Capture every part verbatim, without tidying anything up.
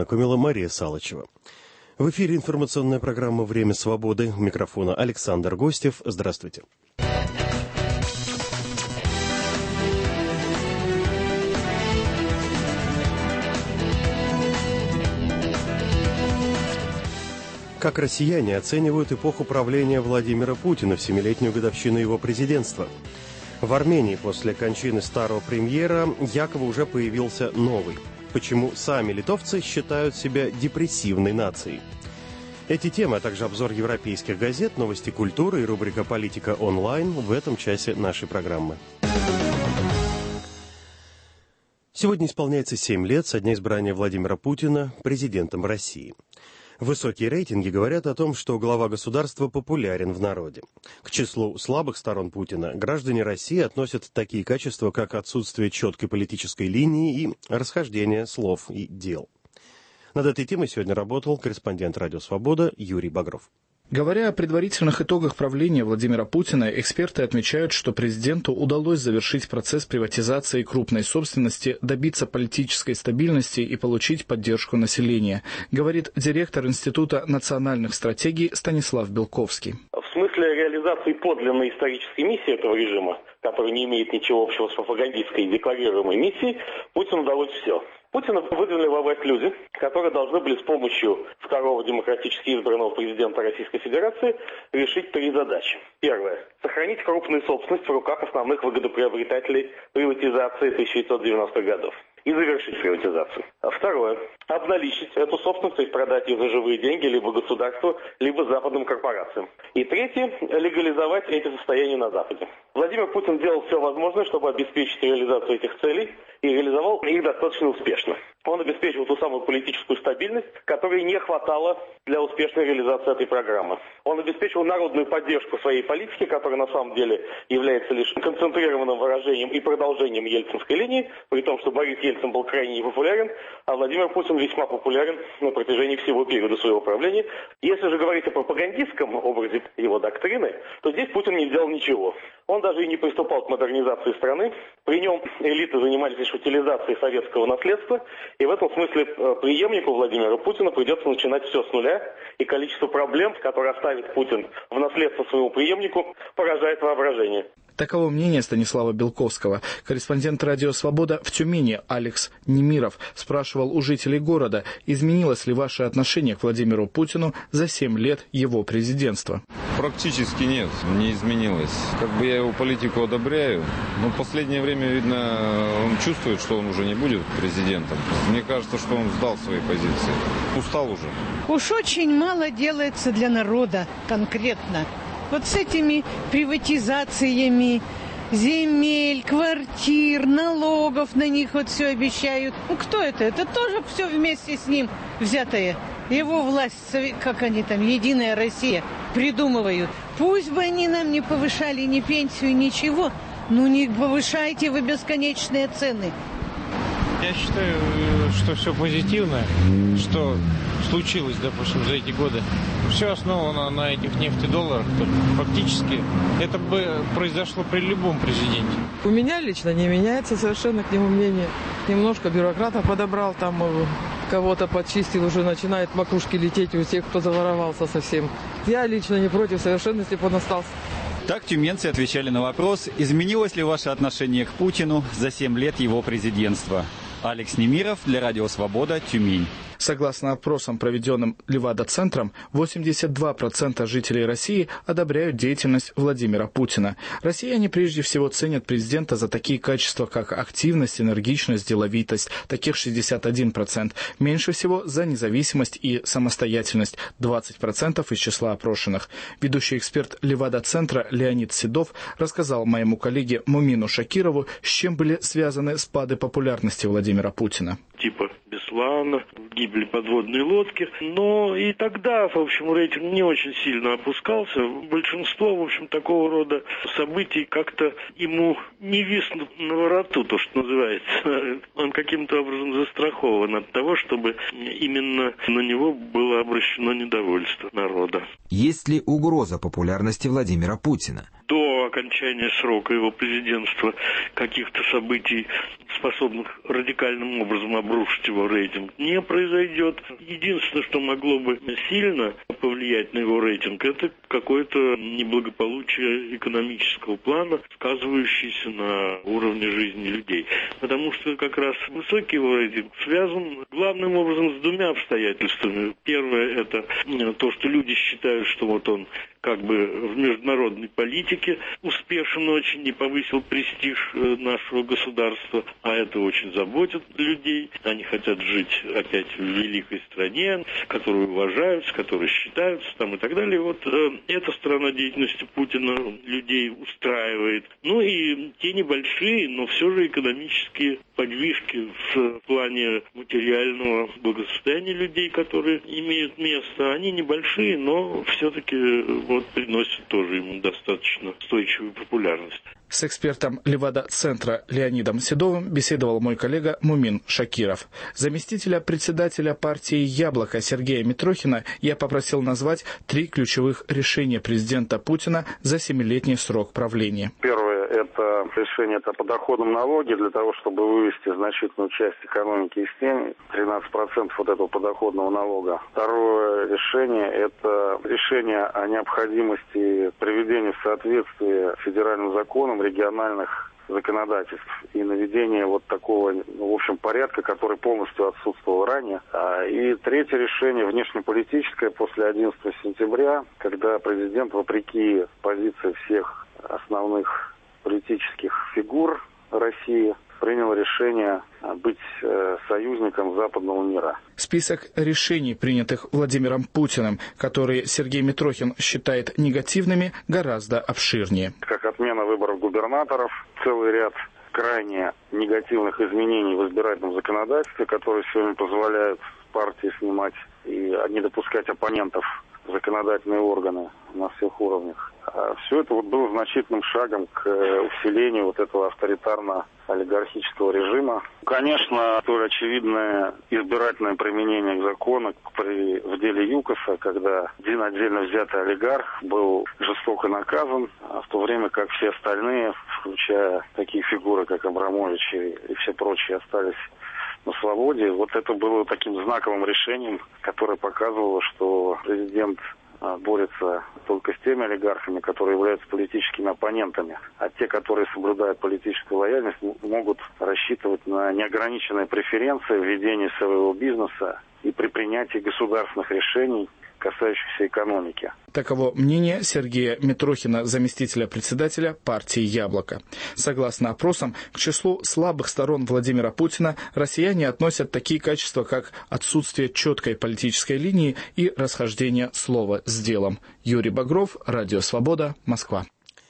познакомила Мария Салычева. В эфире информационная программа «Время свободы». У микрофона Александр Гостев. Здравствуйте. Как россияне оценивают эпоху правления Владимира Путина в семилетнюю годовщину его президентства? В Армении после кончины старого премьера якобы уже появился новый. Почему сами литовцы считают себя депрессивной нацией? Эти темы, а также обзор европейских газет, новости культуры и рубрика «Политика онлайн» в этом часе нашей программы. Сегодня исполняется семь лет со дня избрания Владимира Путина президентом России. Высокие рейтинги говорят о том, что глава государства популярен в народе. К числу слабых сторон Путина граждане России относят такие качества, как отсутствие четкой политической линии и расхождение слов и дел. Над этой темой сегодня работал корреспондент «Радио Свобода» Юрий Багров. Говоря о предварительных итогах правления Владимира Путина, эксперты отмечают, что президенту удалось завершить процесс приватизации крупной собственности, добиться политической стабильности и получить поддержку населения, говорит директор Института национальных стратегий Станислав Белковский. В смысле реализации подлинной исторической миссии этого режима, который не имеет ничего общего с пропагандистской декларируемой миссией, Путину удалось все. Путина выдвинули во власть люди, которые должны были с помощью второго демократически избранного президента Российской Федерации решить три задачи. Первое. Сохранить крупную собственность в руках основных выгодоприобретателей приватизации тысяча девятьсот девяностых годов и завершить приватизацию. А второе. Обналичить эту собственность, то есть продать ее за живые деньги либо государству, либо западным корпорациям. И третье. Легализовать эти состояния на Западе. Владимир Путин делал все возможное, чтобы обеспечить реализацию этих целей, и реализовал их достаточно успешно. Он обеспечил ту самую политическую стабильность, которой не хватало для успешной реализации этой программы. Он обеспечил народную поддержку своей политики, которая на самом деле является лишь концентрированным выражением и продолжением ельцинской линии, при том, что Борис Ельцин был крайне непопулярен, а Владимир Путин весьма популярен на протяжении всего периода своего правления. Если же говорить о пропагандистском образе его доктрины, то здесь Путин не сделал ничего. Он даже и не приступал к модернизации страны. При нем элиты занимались лишь утилизацией советского наследства. И в этом смысле преемнику Владимира Путина придется начинать все с нуля. И количество проблем, которые оставит Путин в наследство своему преемнику, поражает воображение. Таково мнение Станислава Белковского. Корреспондент «Радио Свобода» в Тюмени Алекс Немиров спрашивал у жителей города, изменилось ли ваше отношение к Владимиру Путину за семь лет его президентства. Практически нет, не изменилось. Как бы я его политику одобряю, но в последнее время, видно, он чувствует, что он уже не будет президентом. Мне кажется, что он сдал свои позиции. Устал уже. Уж очень мало делается для народа конкретно. Вот с этими приватизациями земель, квартир, налогов на них вот все обещают. Ну кто это? Это тоже все вместе с ним взятое. Его власть, как они там, Единая Россия, придумывают. Пусть бы они нам не повышали ни пенсию, ничего, но не повышайте вы бесконечные цены. Я считаю, что все позитивно, что случилось, допустим, за эти годы. Все основано на этих нефтедолларах. Фактически это бы произошло при любом президенте. У меня лично не меняется совершенно к нему мнение. Немножко бюрократов подобрал, там кого-то подчистил, уже начинает макушки лететь у тех, кто заворовался совсем. Я лично не против, совершенно Степан остался. Так тюменцы отвечали на вопрос, изменилось ли ваше отношение к Путину за семь лет его президентства. Алекс Немиров для «Радио Свобода», Тюмень. Согласно опросам, проведенным Левада-центром, восемьдесят два процента жителей России одобряют деятельность Владимира Путина. Россияне прежде всего ценят президента за такие качества, как активность, энергичность, деловитость, таких шестьдесят один процент. Меньше всего за независимость и самостоятельность, двадцать процентов из числа опрошенных. Ведущий эксперт Левада-центра Леонид Седов рассказал моему коллеге Мумину Шакирову, с чем были связаны спады популярности Владимира Путина. Типа Беслана, гибли подводные лодки. Но и тогда, в общем, рейтинг не очень сильно опускался. Большинство, в общем, такого рода событий как-то ему не виснут на вороту, то, что называется. Он каким-то образом застрахован от того, чтобы именно на него было обращено недовольство народа. Есть ли угроза популярности Владимира Путина? До окончания срока его президентства каких-то событий с способных радикальным образом обрушить его рейтинг, не произойдет. Единственное, что могло бы сильно повлиять на его рейтинг, это какое-то неблагополучие экономического плана, сказывающееся на уровне жизни людей. Потому что как раз высокий его рейтинг связан главным образом с двумя обстоятельствами. Первое – это то, что люди считают, что вот он как бы в международной политике успешен очень и повысил престиж нашего государства, а это очень заботит людей. Они хотят жить опять в великой стране, которую уважают, с которой считаются там и так далее. Вот э, эта сторона деятельности Путина людей устраивает. Ну и те небольшие, но все же экономические подвижки в плане материального благосостояния людей, которые имеют место, они небольшие, но все-таки вот приносят тоже ему достаточно устойчивую популярность. С экспертом Левада-центра Леонидом Седовым беседовал мой коллега Мумин Шакиров. Заместителя председателя партии «Яблоко» Сергея Митрохина я попросил назвать три ключевых решения президента Путина за семилетний срок правления. Первое – это решение о подоходном налоге для того, чтобы вывести значительную часть экономики из тени, тринадцать процентов вот этого подоходного налога. Второе решение – это решение о необходимости приведения в соответствие федеральным законам региональных законодательств и наведение вот такого, ну, в общем, порядка, который полностью отсутствовал ранее. И третье решение внешнеполитическое после одиннадцатого сентября, когда президент, вопреки позиции всех основных политических фигур России, принял решение быть э, союзником западного мира. Список решений, принятых Владимиром Путиным, которые Сергей Митрохин считает негативными, гораздо обширнее. Как отмена выборов губернаторов, целый ряд крайне негативных изменений в избирательном законодательстве, которые сегодня позволяют партии снимать и не допускать оппонентов в законодательные органы на всех уровнях. Все это вот было значительным шагом к усилению вот этого авторитарно-олигархического режима. Конечно, столь очевидное избирательное применение закона при, в деле ЮКОСа, когда один отдельно взятый олигарх был жестоко наказан, а в то время как все остальные, включая такие фигуры, как Абрамович и, и все прочие, остались на свободе. Вот это было таким знаковым решением, которое показывало, что президент борется только с теми олигархами, которые являются политическими оппонентами. А те, которые соблюдают политическую лояльность, могут рассчитывать на неограниченные преференции в ведении своего бизнеса и при принятии государственных решений, касающихся экономики. Таково мнение Сергея Митрохина, заместителя председателя партии «Яблоко». Согласно опросам, к числу слабых сторон Владимира Путина россияне относят такие качества, как отсутствие четкой политической линии и расхождение слова с делом. Юрий Багров, Радио Свобода, Москва.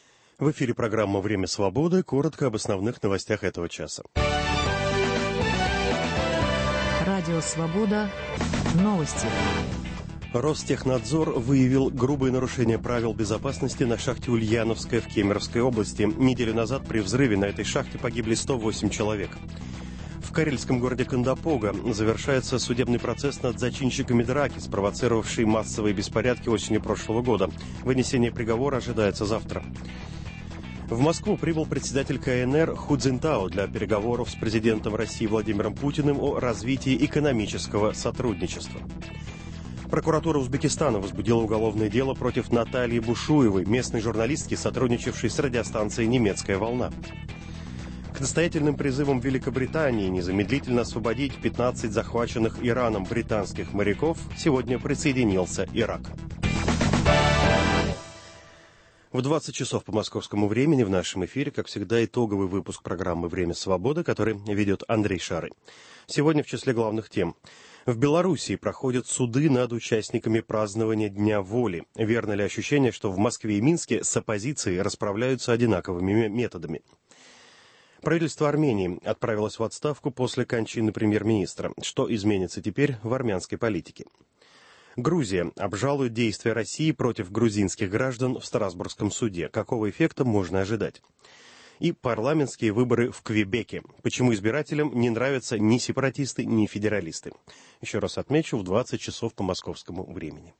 В эфире программа «Время свободы». Коротко об основных новостях этого часа. Радио Свобода. Новости. Ростехнадзор выявил грубые нарушения правил безопасности на шахте Ульяновская в Кемеровской области. Неделю назад при взрыве на этой шахте погибли сто восемь человек. В карельском городе Кондопога завершается судебный процесс над зачинщиками драки, спровоцировавшей массовые беспорядки осенью прошлого года. Вынесение приговора ожидается завтра. В Москву прибыл председатель ка эн эр Ху Цзиньтао для переговоров с президентом России Владимиром Путиным о развитии экономического сотрудничества. Прокуратура Узбекистана возбудила уголовное дело против Натальи Бушуевой, местной журналистки, сотрудничавшей с радиостанцией «Немецкая волна». К настоятельным призывам Великобритании незамедлительно освободить пятнадцать захваченных Ираном британских моряков сегодня присоединился Ирак. В двадцать часов по московскому времени в нашем эфире, как всегда, итоговый выпуск программы «Время свободы», который ведет Андрей Шарый. Сегодня в числе главных тем. В Белоруссии проходят суды над участниками празднования Дня воли. Верно ли ощущение, что в Москве и Минске с оппозицией расправляются одинаковыми методами? Правительство Армении отправилось в отставку после кончины премьер-министра. Что изменится теперь в армянской политике? Грузия обжалует действия России против грузинских граждан в Страсбургском суде. Какого эффекта можно ожидать? И парламентские выборы в Квебеке. Почему избирателям не нравятся ни сепаратисты, ни федералисты? Еще раз отмечу, в двадцать часов по московскому времени.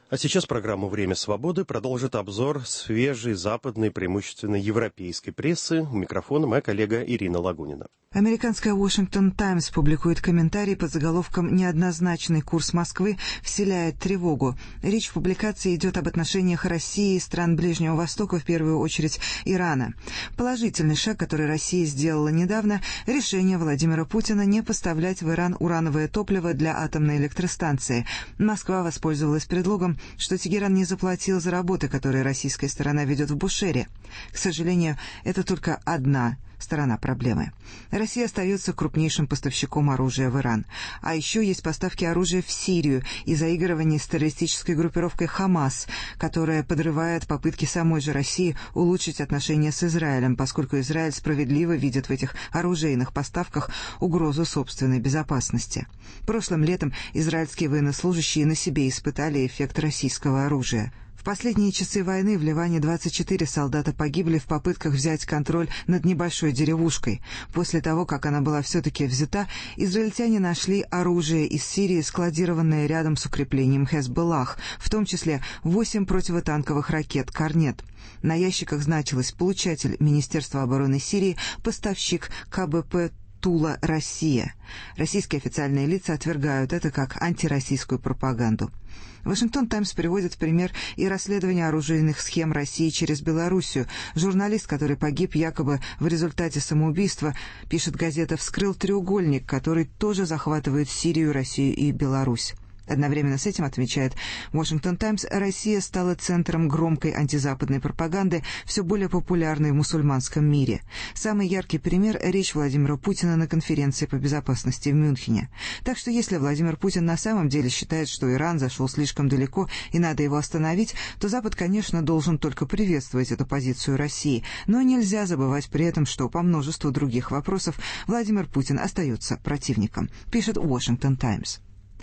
А сейчас программу «Время свободы» продолжит обзор свежей, западной, преимущественно европейской прессы. У микрофона моя коллега Ирина Лагунина. Американская «Washington Times» публикует комментарий под заголовком «Неоднозначный курс Москвы вселяет тревогу». Речь в публикации идет об отношениях России и стран Ближнего Востока, в первую очередь Ирана. Положительный шаг, который Россия сделала недавно, решение Владимира Путина не поставлять в Иран урановое топливо для атомной электростанции. Москва воспользовалась предлогом, что Тегеран не заплатил за работы, которые российская сторона ведет в Бушере. К сожалению, это только одна сторона проблемы. Россия остается крупнейшим поставщиком оружия в Иран. А еще есть поставки оружия в Сирию и заигрывание с террористической группировкой «Хамас», которая подрывает попытки самой же России улучшить отношения с Израилем, поскольку Израиль справедливо видит в этих оружейных поставках угрозу собственной безопасности. Прошлым летом израильские военнослужащие на себе испытали эффект российского оружия. В последние часы войны в Ливане двадцать четыре солдата погибли в попытках взять контроль над небольшой деревушкой. После того, как она была все-таки взята, израильтяне нашли оружие из Сирии, складированное рядом с укреплением Хезболлах, в том числе восемь противотанковых ракет «Корнет». На ящиках значилось «Получатель Министерства обороны Сирии, поставщик КБП Тула, Россия». Российские официальные лица отвергают это как антироссийскую пропаганду. «Вашингтон Таймс» приводит в пример и расследование оружейных схем России через Белоруссию. Журналист, который погиб якобы в результате самоубийства, пишет газета, вскрыл треугольник, который тоже захватывает Сирию, Россию и Беларусь. Одновременно с этим, отмечает «Вашингтон Таймс», Россия стала центром громкой антизападной пропаганды, все более популярной в мусульманском мире. Самый яркий пример – речь Владимира Путина на конференции по безопасности в Мюнхене. Так что если Владимир Путин на самом деле считает, что Иран зашел слишком далеко и надо его остановить, то Запад, конечно, должен только приветствовать эту позицию России. Но нельзя забывать при этом, что по множеству других вопросов Владимир Путин остается противником, пишет «Вашингтон Таймс».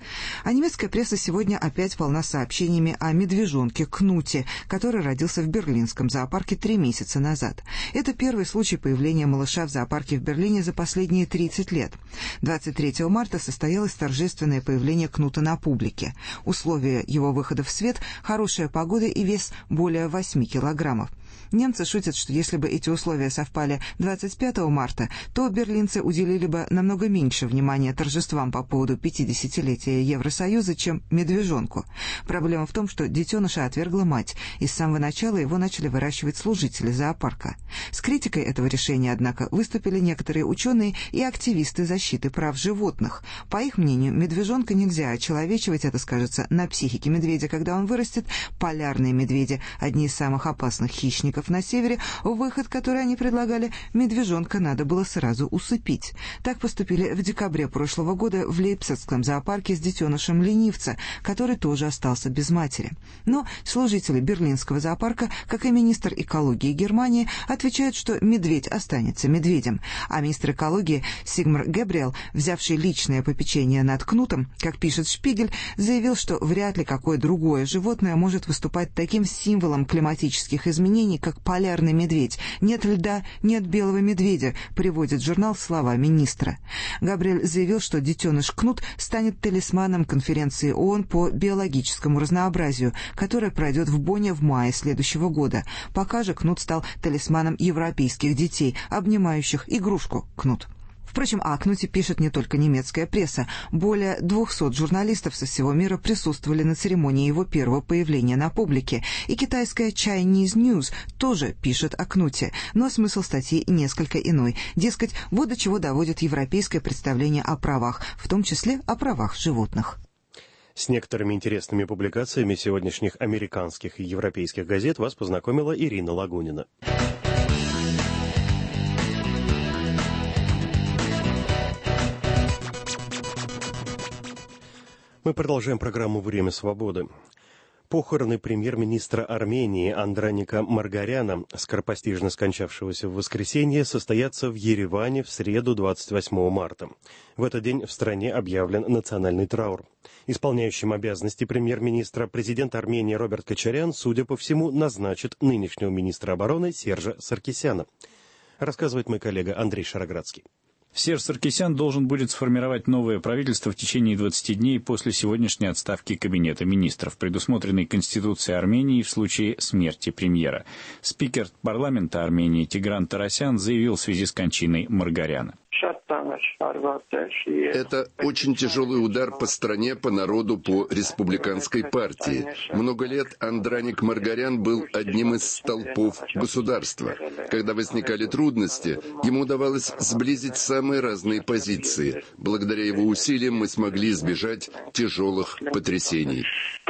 А немецкая пресса сегодня опять полна сообщениями о медвежонке Кнуте, который родился в берлинском зоопарке три месяца назад. Это первый случай появления малыша в зоопарке в Берлине за последние тридцать лет. двадцать третьего марта состоялось торжественное появление Кнута на публике. Условия его выхода в свет – хорошая погода и вес более восьми килограммов. Немцы шутят, что если бы эти условия совпали двадцать пятого марта, то берлинцы уделили бы намного меньше внимания торжествам по поводу пятидесятилетия Евросоюза, чем медвежонку. Проблема в том, что детеныша отвергла мать, и с самого начала его начали выращивать служители зоопарка. С критикой этого решения, однако, выступили некоторые ученые и активисты защиты прав животных. По их мнению, медвежонка нельзя очеловечивать, это скажется на психике медведя, когда он вырастет. Полярные медведи – одни из самых опасных хищников на севере, выход, который они предлагали, медвежонка надо было сразу усыпить. Так поступили в декабре прошлого года в Лейпцигском зоопарке с детенышем ленивца, который тоже остался без матери. Но служители берлинского зоопарка, как и министр экологии Германии, отвечают, что медведь останется медведем. А министр экологии Сигмар Гэбриэл, взявший личное попечение над Кнутом, как пишет Шпигель, заявил, что вряд ли какое другое животное может выступать таким символом климатических изменений, как полярный медведь. Нет льда, нет белого медведя, приводит журнал слова министра. Габриэль заявил, что детеныш Кнут станет талисманом конференции ООН по биологическому разнообразию, которая пройдет в Бонне в мае следующего года. Пока же Кнут стал талисманом европейских детей, обнимающих игрушку Кнут. Впрочем, о Кнуте пишет не только немецкая пресса. Более двухсот журналистов со всего мира присутствовали на церемонии его первого появления на публике. И китайская Chinese News тоже пишет о Кнуте. Но смысл статьи несколько иной. Дескать, вот до чего доводит европейское представление о правах, в том числе о правах животных. С некоторыми интересными публикациями сегодняшних американских и европейских газет вас познакомила Ирина Лагунина. Мы продолжаем программу «Время свободы». Похороны премьер-министра Армении Андраника Маргаряна, скоропостижно скончавшегося в воскресенье, состоятся в Ереване в среду двадцать восьмого марта. В этот день в стране объявлен национальный траур. Исполняющим обязанности премьер-министра президент Армении Роберт Кочарян, судя по всему, назначит нынешнего министра обороны Сержа Саркисяна. Рассказывает мой коллега Андрей Шароградский. Серж Саркисян должен будет сформировать новое правительство в течение двадцати дней после сегодняшней отставки Кабинета министров, предусмотренной Конституцией Армении в случае смерти премьера. Спикер парламента Армении Тигран Тарасян заявил в связи с кончиной Маргаряна. Это очень тяжелый удар по стране, по народу, по республиканской партии. Много лет Андраник Маргарян был одним из столпов государства. Когда возникали трудности, ему удавалось сблизить самые разные позиции. Благодаря его усилиям мы смогли избежать тяжелых потрясений.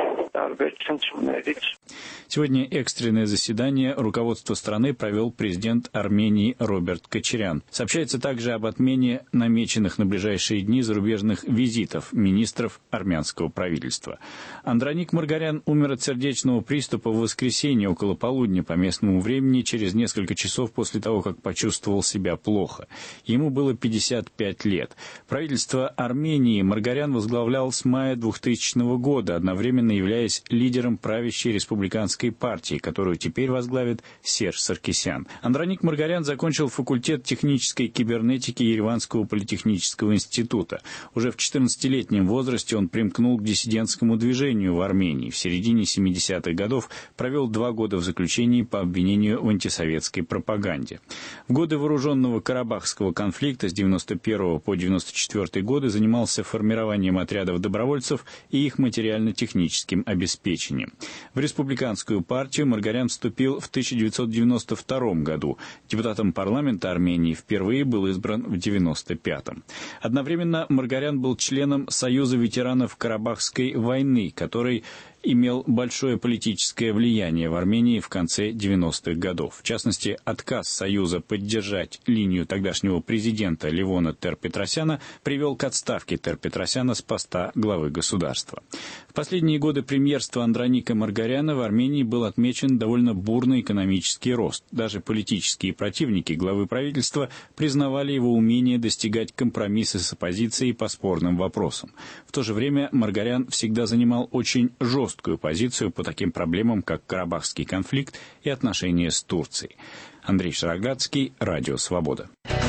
Сегодня экстренное заседание руководства страны провел президент Армении Роберт Кочарян. Сообщается также об отмене намеченных на ближайшие дни зарубежных визитов министров армянского правительства. Андраник Маргарян умер от сердечного приступа в воскресенье около полудня по местному времени, через несколько часов после того, как почувствовал себя плохо. Ему было пятьдесят пять лет. Правительство Армении Маргарян возглавлял с мая двухтысячного года, одновременно являясь лидером правящей республиканской партии, которую теперь возглавит Серж Саркисян. Андраник Маргарян закончил факультет технической кибернетики Ереванского политехнического института. Уже в четырнадцатилетнем возрасте он примкнул к диссидентскому движению в Армении. В середине семидесятых годов провел два года в заключении по обвинению в антисоветской пропаганде. В годы вооруженного Карабахского конфликта с девяносто первого по девяносто четвёртый годы занимался формированием отрядов добровольцев и их материально-техническим обеспечением. В республиканскую партию Маргарян вступил в тысяча девятьсот девяносто втором году. Депутатом парламента Армении впервые был избран в девяносто пятом. Одновременно Маргарян был членом Союза ветеранов Карабахской войны, который имел большое политическое влияние в Армении в конце девяностых годов. В частности, отказ Союза поддержать линию тогдашнего президента Левона Тер-Петросяна привел к отставке Тер-Петросяна с поста главы государства. В последние годы премьерства Андраника Маргаряна в Армении был отмечен довольно бурный экономический рост. Даже политические противники главы правительства признавали его умение достигать компромисса с оппозицией по спорным вопросам. В то же время Маргарян всегда занимал очень жесткую позицию по таким проблемам, как Карабахский конфликт и отношения с Турцией. Андрей Шароградский, Радио Свобода.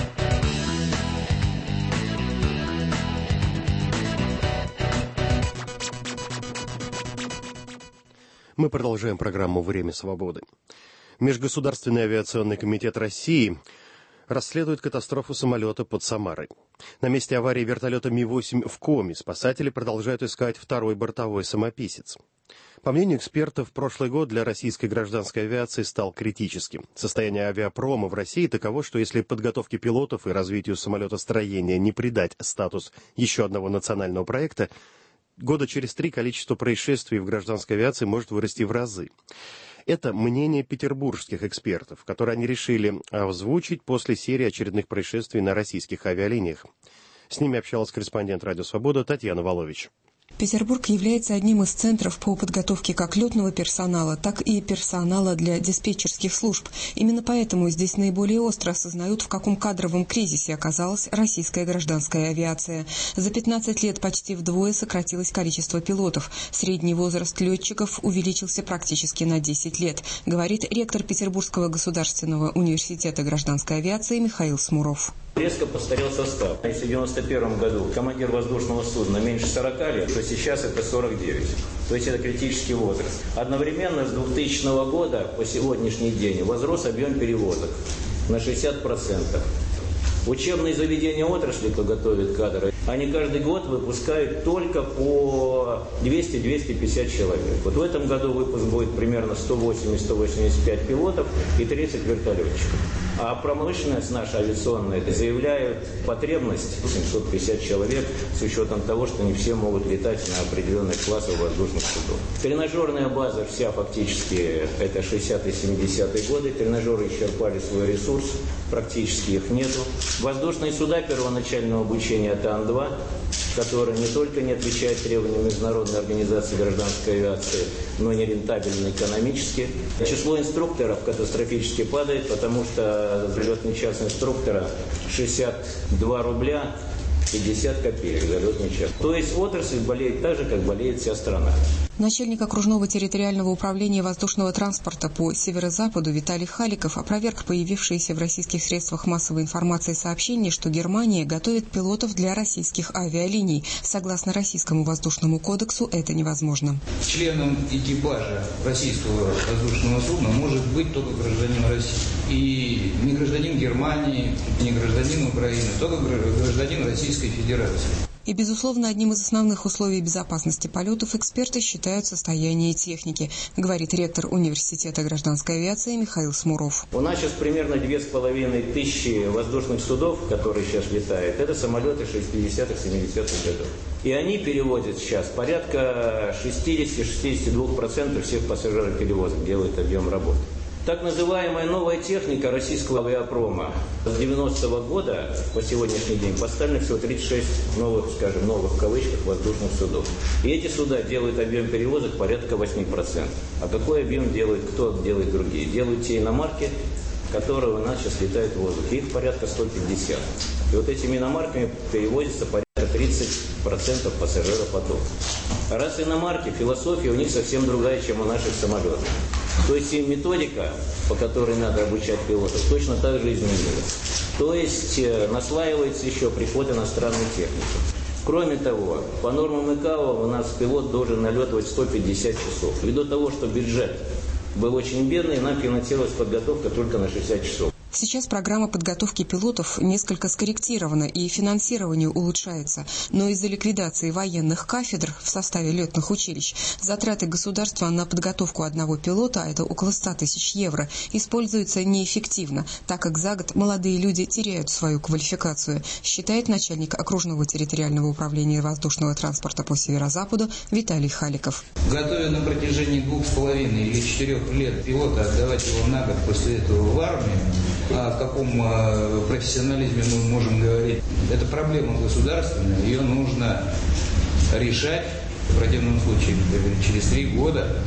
Мы продолжаем программу «Время свободы». Межгосударственный авиационный комитет России расследует катастрофу самолета под Самарой. На месте аварии вертолета Ми восемь в Коми спасатели продолжают искать второй бортовой самописец. По мнению экспертов, прошлый год для российской гражданской авиации стал критическим. Состояние авиапрома в России таково, что если подготовке пилотов и развитию самолетостроения не придать статус еще одного национального проекта, года через три количество происшествий в гражданской авиации может вырасти в разы. Это мнение петербургских экспертов, которые они решили озвучить после серии очередных происшествий на российских авиалиниях. С ними общалась корреспондент «Радио Свобода» Татьяна Волович. Петербург является одним из центров по подготовке как летного персонала, так и персонала для диспетчерских служб. Именно поэтому здесь наиболее остро осознают, в каком кадровом кризисе оказалась российская гражданская авиация. За пятнадцать лет почти вдвое сократилось количество пилотов. Средний возраст летчиков увеличился практически на десять лет, говорит ректор Петербургского государственного университета гражданской авиации Михаил Смуров. Резко постарел состав. Если в девяносто первом году командир воздушного судна меньше сорока лет, то сейчас это сорок девять. То есть это критический возраст. Одновременно с двухтысячного года по сегодняшний день возрос объем перевозок на шестьдесят процентов. Учебные заведения отрасли, кто готовит кадры, они каждый год выпускают только по двести — двести пятьдесят человек. Вот в этом году выпуск будет примерно сто восемьдесят — сто восемьдесят пять пилотов и тридцать вертолетчиков. А промышленность наша авиационная заявляет потребность семьсот пятьдесят человек с учетом того, что не все могут летать на определенных классах воздушных судов. Тренажерная база вся фактически это шестидесятые — семидесятые годы. Тренажеры исчерпали свой ресурс, практически их нету. Воздушные суда первоначального обучения это Ан два, которые не только не отвечают требованиям Международной организации гражданской авиации, но и нерентабельны экономически. Число инструкторов катастрофически падает, потому что летный час инструктора шестьдесят два рубля пятьдесят копеек за летный час. То есть отрасль болеет так же, как болеет вся страна. Начальник окружного территориального управления воздушного транспорта по северо-западу Виталий Халиков опроверг появившиеся в российских средствах массовой информации сообщения, что Германия готовит пилотов для российских авиалиний. Согласно Российскому воздушному кодексу, это невозможно. Членом экипажа российского воздушного судна может быть только гражданин России. И не гражданин Германии, не гражданин Украины, только гражданин Российской Федерации. И, безусловно, одним из основных условий безопасности полетов эксперты считают состояние техники, говорит ректор Университета гражданской авиации Михаил Смуров. У нас сейчас примерно две с половиной тысячи воздушных судов, которые сейчас летают. Это самолеты шестидесятых-семидесятых годов. И они перевозят сейчас порядка шестьдесят-шестьдесят два процента всех пассажироперевозок, делают объем работы. Так называемая новая техника российского авиапрома с девяностого года по сегодняшний день поставлено всего тридцать шесть новых, скажем, новых в кавычках воздушных судов. И эти суда делают объем перевозок порядка восемь процентов. А какой объем делает, кто делает другие? Делают те иномарки, которые у нас сейчас летают в воздухе. Их порядка сто пятьдесят. И вот этими иномарками перевозится порядка тридцать процентов пассажиропотока. А раз иномарки, философия у них совсем другая, чем у наших самолетов. То есть и методика, по которой надо обучать пилотов, точно так же изменилась. То есть э, наслаивается еще приход иностранной техники. Кроме того, по нормам ИКАО у нас пилот должен налетывать сто пятьдесят часов. Ввиду того, что бюджет был очень бедный, нам финансировалась подготовка только на шестьдесят часов. Сейчас программа подготовки пилотов несколько скорректирована и финансирование улучшается, но из-за ликвидации военных кафедр в составе летных училищ затраты государства на подготовку одного пилота, а это около ста тысяч евро, используются неэффективно, так как за год молодые люди теряют свою квалификацию, считает начальник окружного территориального управления воздушного транспорта по северо-западу Виталий Халиков. Готовя на протяжении двух с половиной или четырех лет пилота, отдавать его на год после этого в армию, а в каком э, профессионализме мы можем говорить? Это проблема государственная, ее нужно решать. В противном случае, например, через три года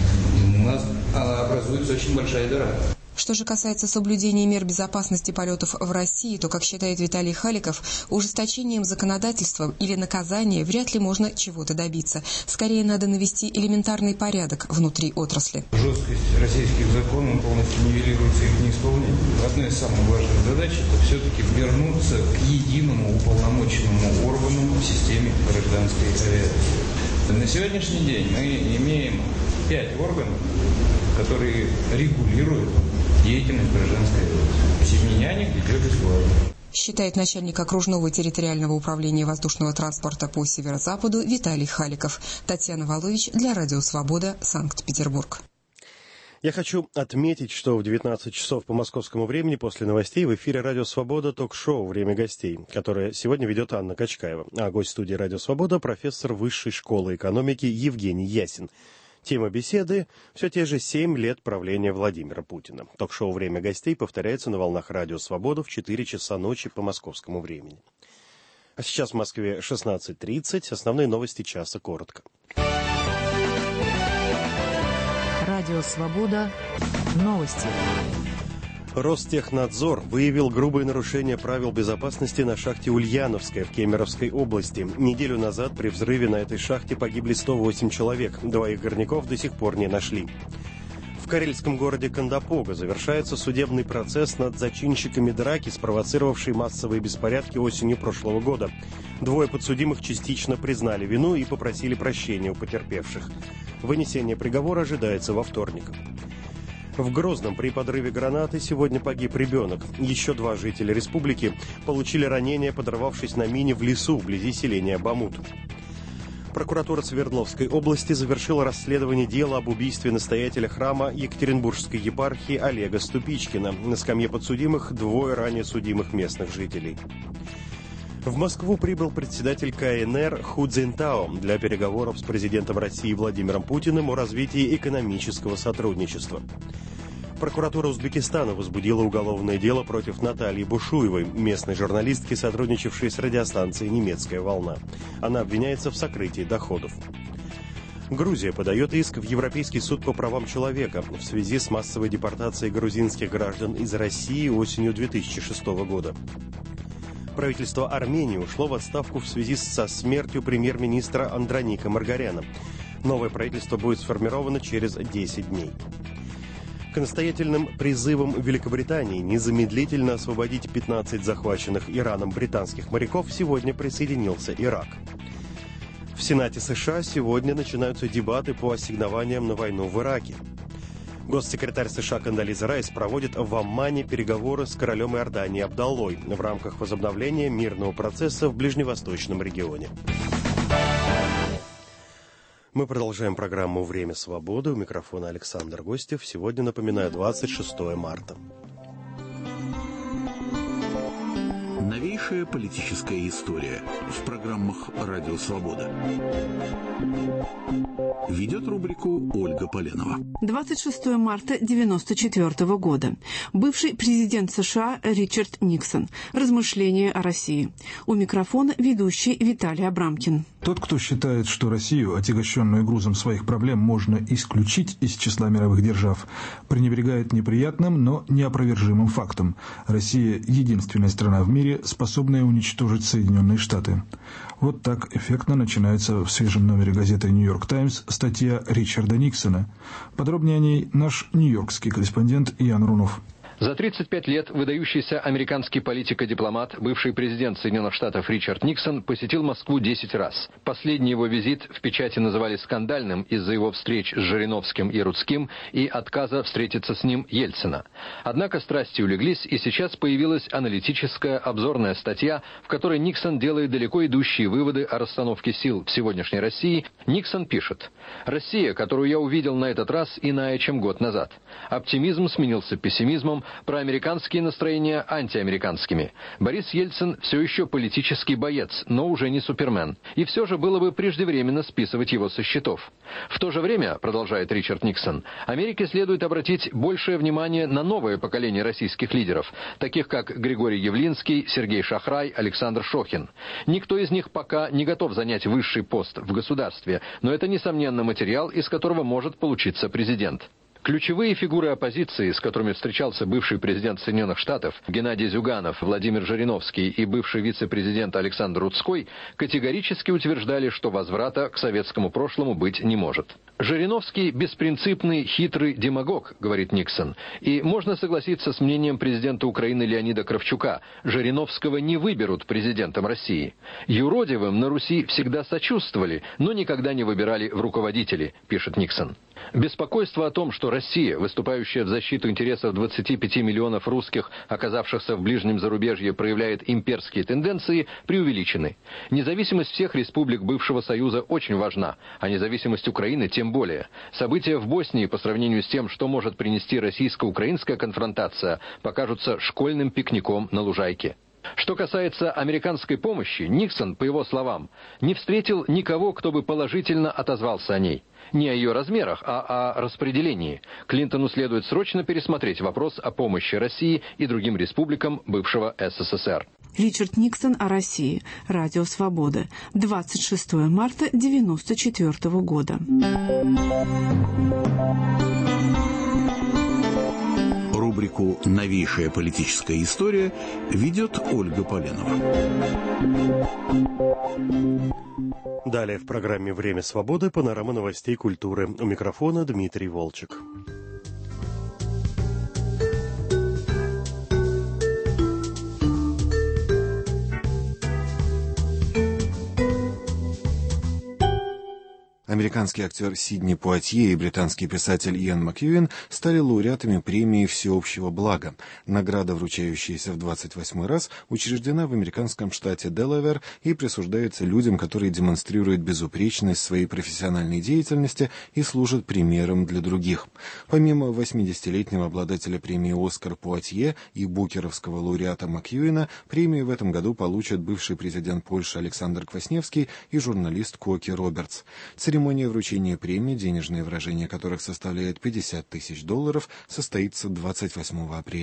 у нас образуется очень большая дыра. Что же касается соблюдения мер безопасности полетов в России, то, как считает Виталий Халиков, ужесточением законодательства или наказания вряд ли можно чего-то добиться. Скорее, надо навести элементарный порядок внутри отрасли. Жесткость российских законов полностью нивелируется их неисполнение. Одна из самых важных задач – это все-таки вернуться к единому уполномоченному органу в системе гражданской авиации. На сегодняшний день мы имеем пять органов, которые регулируют деятельность гражданской авиации. Семи нянек ведет бесплатно. Считает начальник окружного территориального управления воздушного транспорта по северо-западу Виталий Халиков. Татьяна Волович для Радио Свобода, Санкт-Петербург. Я хочу отметить, что в девятнадцать часов по московскому времени после новостей в эфире «Радио Свобода» ток-шоу «Время гостей», которое сегодня ведет Анна Качкаева. А гость студии «Радио Свобода» – профессор Высшей школы экономики Евгений Ясин. Тема беседы – все те же семь лет правления Владимира Путина. Ток-шоу «Время гостей» повторяется на волнах «Радио Свобода» в четыре часа ночи по московскому времени. А сейчас в Москве шестнадцать тридцать. Основные новости часа коротко. Радио Свобода. Новости. Ростехнадзор выявил грубые нарушения правил безопасности на шахте Ульяновская в Кемеровской области. Неделю назад при взрыве на этой шахте погибли сто восемь человек. Двоих горняков до сих пор не нашли. В карельском городе Кандапога завершается судебный процесс над зачинщиками драки, спровоцировавшей массовые беспорядки осенью прошлого года. Двое подсудимых частично признали вину и попросили прощения у потерпевших. Вынесение приговора ожидается во вторник. В Грозном при подрыве гранаты сегодня погиб ребенок. Еще два жителя республики получили ранения, подорвавшись на мине в лесу вблизи селения Бамут. Прокуратура Свердловской области завершила расследование дела об убийстве настоятеля храма Екатеринбургской епархии Олега Ступичкина. На скамье подсудимых двое ранее судимых местных жителей. В Москву прибыл председатель КНР Ху Цзиньтао для переговоров с президентом России Владимиром Путиным о развитии экономического сотрудничества. Прокуратура Узбекистана возбудила уголовное дело против Натальи Бушуевой, местной журналистки, сотрудничавшей с радиостанцией «Немецкая волна». Она обвиняется в сокрытии доходов. Грузия подает иск в Европейский суд по правам человека в связи с массовой депортацией грузинских граждан из России осенью две тысячи шестого года. Правительство Армении ушло в отставку в связи со смертью премьер-министра Андроника Маргаряна. Новое правительство будет сформировано через десять дней. К настоятельным призывам Великобритании незамедлительно освободить пятнадцать захваченных Ираном британских моряков сегодня присоединился Ирак. В Сенате США сегодня начинаются дебаты по ассигнованиям на войну в Ираке. Госсекретарь США Кондолиза Райс проводит в Аммане переговоры с королем Иордании Абдаллой в рамках возобновления мирного процесса в ближневосточном регионе. Мы продолжаем программу «Время свободы». У микрофона Александр Гостев. Сегодня, напоминаю, двадцать шестое марта. Новейшая политическая история в программах «Радио Свобода». Ведет рубрику Ольга Поленова. двадцать шестое марта девяносто четвёртого года. Бывший президент США Ричард Никсон. Размышления о России. У микрофона ведущий Виталий Абрамкин. Тот, кто считает, что Россию, отягощенную грузом своих проблем, можно исключить из числа мировых держав, пренебрегает неприятным, но неопровержимым фактом. Россия – единственная страна в мире, способная уничтожить Соединенные Штаты. Вот так эффектно начинается в свежем номере газеты «Нью-Йорк Таймс» статья Ричарда Никсона. Подробнее о ней наш нью-йоркский корреспондент Ян Рунов. За тридцать пять лет выдающийся американский политик и дипломат, бывший президент Соединенных Штатов Ричард Никсон посетил Москву десять раз. Последний его визит в печати называли скандальным из-за его встреч с Жириновским и Рудским и отказа встретиться с ним Ельцина. Однако страсти улеглись, и сейчас появилась аналитическая обзорная статья, в которой Никсон делает далеко идущие выводы о расстановке сил в сегодняшней России. Никсон пишет: «Россия, которую я увидел на этот раз, иная, чем год назад. Оптимизм сменился пессимизмом, проамериканские настроения антиамериканскими. Борис Ельцин все еще политический боец, но уже не супермен. И все же было бы преждевременно списывать его со счетов. В то же время, продолжает Ричард Никсон, Америке следует обратить большее внимание на новое поколение российских лидеров, таких как Григорий Явлинский, Сергей Шахрай, Александр Шохин. Никто из них пока не готов занять высший пост в государстве, но это, несомненно, материал, из которого может получиться президент». Ключевые фигуры оппозиции, с которыми встречался бывший президент Соединенных Штатов Геннадий Зюганов, Владимир Жириновский и бывший вице-президент Александр Рудской, категорически утверждали, что возврата к советскому прошлому быть не может. «Жириновский – беспринципный, хитрый демагог», – говорит Никсон. И можно согласиться с мнением президента Украины Леонида Кравчука: Жириновского не выберут президентом России. «Юродивым на Руси всегда сочувствовали, но никогда не выбирали в руководители», – пишет Никсон. Беспокойство о том, что Россия, выступающая в защиту интересов двадцати пяти миллионов русских, оказавшихся в ближнем зарубежье, проявляет имперские тенденции, преувеличены. Независимость всех республик бывшего Союза очень важна, а независимость Украины тем более. События в Боснии по сравнению с тем, что может принести российско-украинская конфронтация, покажутся школьным пикником на лужайке. Что касается американской помощи, Никсон, по его словам, не встретил никого, кто бы положительно отозвался о ней. Не о ее размерах, а о распределении. Клинтону следует срочно пересмотреть вопрос о помощи России и другим республикам бывшего СССР. Ричард Никсон о России. Радио Свобода. двадцать шестое марта девяносто четвёртого года. Рубрику «Новейшая политическая история» ведет Ольга Поленова. Далее в программе «Время свободы» панорама новостей культуры. У микрофона Дмитрий Волчек. Американский актер Сидни Пуатье и британский писатель Иэн Макьюин стали лауреатами премии всеобщего блага. Награда, вручающаяся в двадцать восьмой раз, учреждена в американском штате Делавэр и присуждается людям, которые демонстрируют безупречность своей профессиональной деятельности и служат примером для других. Помимо восьмидесятилетнего обладателя премии «Оскар» Пуатье и букеровского лауреата Макьюина, премию в этом году получат бывший президент Польши Александр Квасневский и журналист Коки Робертс. Церемония вручения премии, денежное выражение которых составляет пятьдесят тысяч долларов, состоится двадцать восьмого апреля.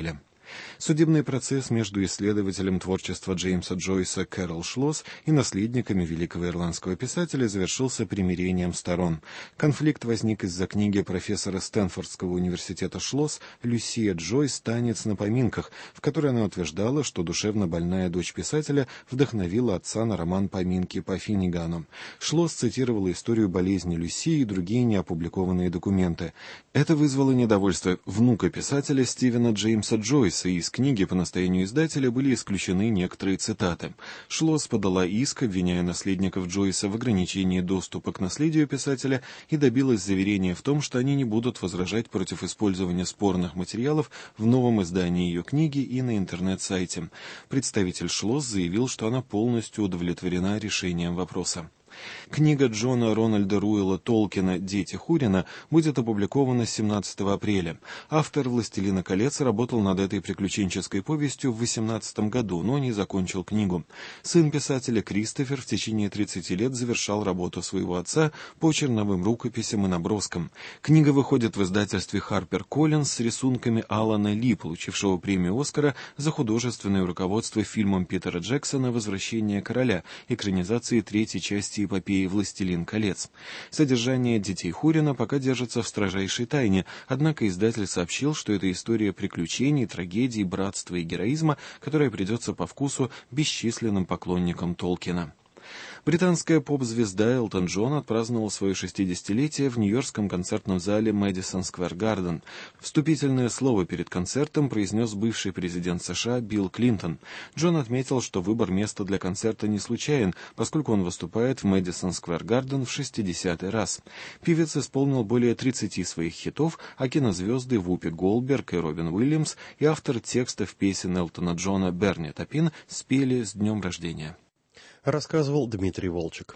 Судебный процесс между исследователем творчества Джеймса Джойса Кэрол Шлосс и наследниками великого ирландского писателя завершился примирением сторон. Конфликт возник из-за книги профессора Стэнфордского университета Шлосс «Люсия Джойс. Танец на поминках», в которой она утверждала, что душевно больная дочь писателя вдохновила отца на роман «Поминки по Финнигану». Шлосс цитировала историю болезни Люси и другие неопубликованные документы. Это вызвало недовольство внука писателя Стивена Джеймса Джойса, и из книги по настоянию издателя были исключены некоторые цитаты. Шлосс подала иск, обвиняя наследников Джойса в ограничении доступа к наследию писателя, и добилась заверения в том, что они не будут возражать против использования спорных материалов в новом издании ее книги и на интернет-сайте. Представитель Шлосс заявил, что она полностью удовлетворена решением вопроса. Книга Джона Рональда Руэлла Толкина «Дети Хурина» будет опубликована семнадцатого апреля. Автор «Властелина колец» работал над этой приключенческой повестью в две тысячи восемнадцатом году, но не закончил книгу. Сын писателя Кристофер в течение тридцати лет завершал работу своего отца по черновым рукописям и наброскам. Книга выходит в издательстве HarperCollins с рисунками Алана Ли, получившего премию «Оскара» за художественное руководство фильмом Питера Джексона «Возвращение короля», экранизации третьей части эпопеи «Властелин колец». Содержание «Детей Хурина» пока держится в строжайшей тайне, однако издатель сообщил, что это история приключений, трагедий, братства и героизма, которая придется по вкусу бесчисленным поклонникам Толкина. Британская поп-звезда Элтон Джон отпраздновал свое шестидесятилетие в нью-йоркском концертном зале Мэдисон Сквер Гарден. Вступительное слово перед концертом произнес бывший президент США Билл Клинтон. Джон отметил, что выбор места для концерта не случайен, поскольку он выступает в Мэдисон Сквер Гарден в шестидесятый раз. Певец исполнил более тридцати своих хитов, а кинозвезды Вупи Голдберг и Робин Уильямс и автор текстов песен Элтона Джона Берни Топин спели «С днем рождения». Рассказывал Дмитрий Волчек.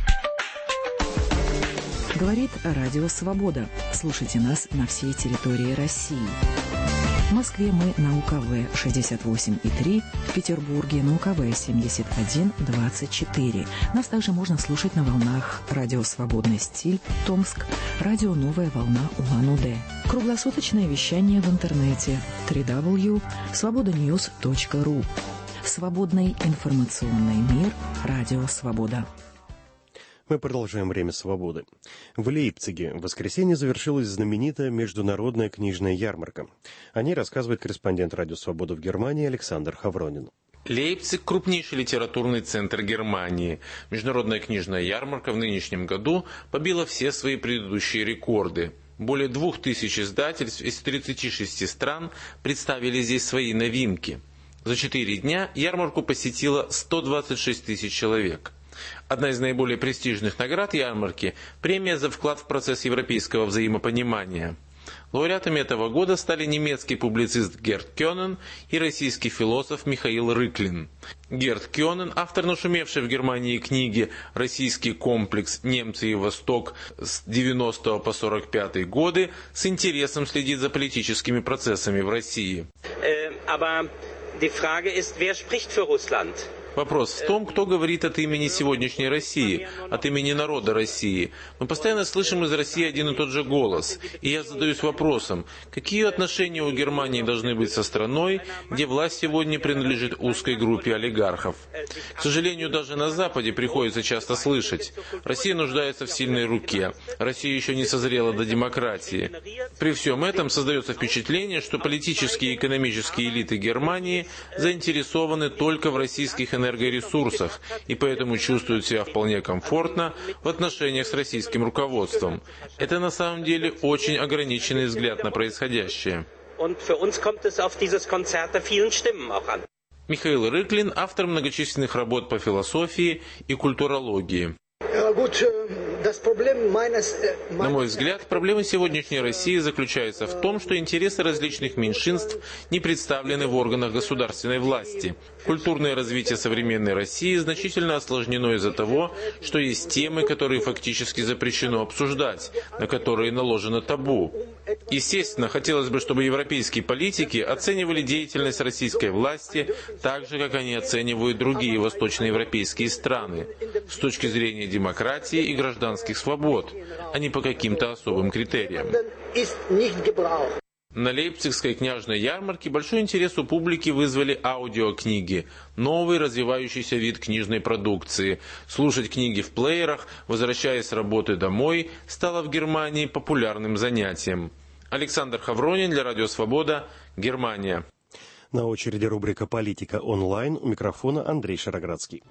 Говорит Радио Свобода. Слушайте нас на всей территории России. В Москве мы на У К В шестьдесят восемь и три, в Петербурге на У К В семьдесят один двадцать четыре. Нас также можно слушать на волнах Радио Свободный стиль, Томск, Радио Новая волна Улан-Удэ. Круглосуточное вещание в интернете дабл ю дабл ю дабл ю точка свобода ньюс точка ру. Свободный информационный мир. Радио Свобода. Мы продолжаем «Время свободы». В Лейпциге в воскресенье завершилась знаменитая международная книжная ярмарка. О ней рассказывает корреспондент «Радио Свобода» в Германии Александр Хавронин. Лейпциг – крупнейший литературный центр Германии. Международная книжная ярмарка в нынешнем году побила все свои предыдущие рекорды. Более двух тысяч издательств из тридцати шести стран представили здесь свои новинки. За четыре дня ярмарку посетило сто двадцать шесть тысяч человек. Одна из наиболее престижных наград ярмарки – премия за вклад в процесс европейского взаимопонимания. Лауреатами этого года стали немецкий публицист Герт Кёнен и российский философ Михаил Рыклин. Герт Кёнен, автор нашумевшей в Германии книги «Российский комплекс. Немцы и Восток» с девяностого по сорок пятый годы, с интересом следит за политическими процессами в России. Die Frage ist, wer spricht für Russland? Вопрос в том, кто говорит от имени сегодняшней России, от имени народа России. Мы постоянно слышим из России один и тот же голос. И я задаюсь вопросом, какие отношения у Германии должны быть со страной, где власть сегодня принадлежит узкой группе олигархов. К сожалению, даже на Западе приходится часто слышать: Россия нуждается в сильной руке, Россия еще не созрела до демократии. При всем этом создается впечатление, что политические и экономические элиты Германии заинтересованы только в российских энергоресурсах и поэтому чувствуют себя вполне комфортно в отношениях с российским руководством. Это на самом деле очень ограниченный взгляд на происходящее. Михаил Рыклин – автор многочисленных работ по философии и культурологии. На мой взгляд, проблема сегодняшней России заключается в том, что интересы различных меньшинств не представлены в органах государственной власти. Культурное развитие современной России значительно осложнено из-за того, что есть темы, которые фактически запрещено обсуждать, на которые наложено табу. Естественно, хотелось бы, чтобы европейские политики оценивали деятельность российской власти так же, как они оценивают другие восточноевропейские страны, с точки зрения демократии и гражданских свобод, а не по каким-то особым критериям. На Лейпцигской княжной ярмарке большой интерес у публики вызвали аудиокниги. Новый развивающийся вид книжной продукции. Слушать книги в плеерах, возвращаясь с работы домой, стало в Германии популярным занятием. Александр Хавронин для Радио Свобода, Германия. На очереди рубрика «Политика онлайн», у микрофона Андрей Шароградский.